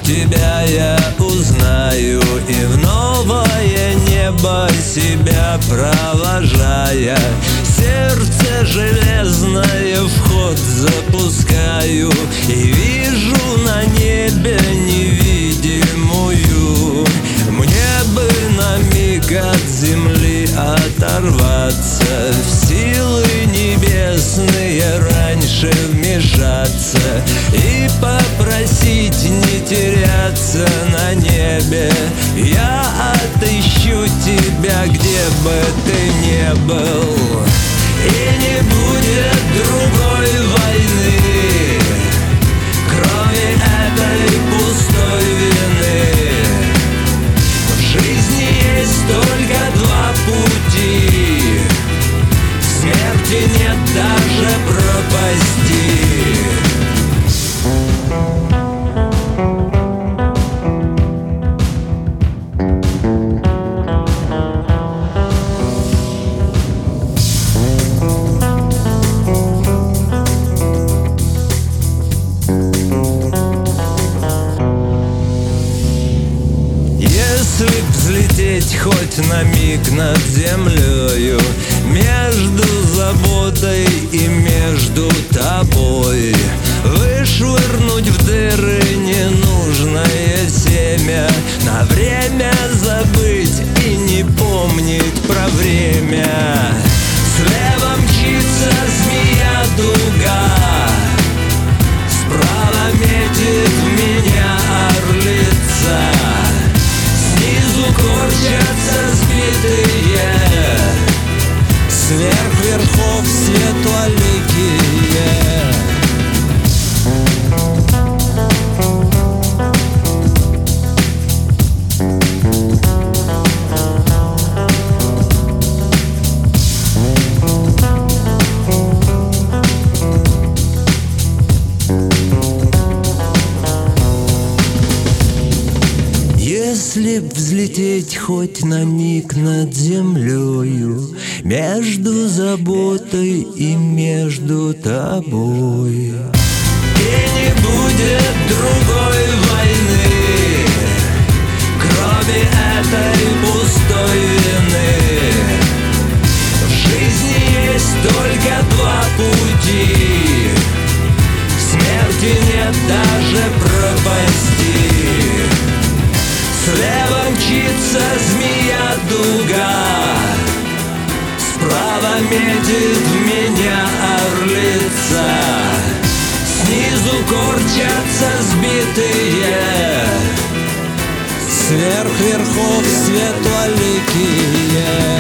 тебя я узнаю, и в новое небо себя провожая, сердце железное вход запускаю, и вижу на небе невидимую. Мне бы на миг от земли оторваться, в силы небесные раньше вмешаться и попросить не теряться на небе. Я отыщу тебя, где бы ты ни был, и не будет другой войны, кроме этой пустой вины. В жизни есть только два пути, смерти нет даже пропасти. Если взлететь хоть на миг над землею, между заботой и между тобой, вышвырнуть в дыры ненужное семя, на время забыть и не помнить про время. Слева мчится змея-дуга, справа метит в меня орлица, снизу корчатся сбитые, сверх верхов светлоликие. Если б взлететь хоть на миг над землею, между заботой и между тобой, и не будет другой войны, кроме этой пустой вины. В жизни есть только два пути, смерти нет даже пропасти. Слева мчится змея-дуга, справа метит в меня орлица, снизу корчатся сбитые, сверх верхов светлоликие.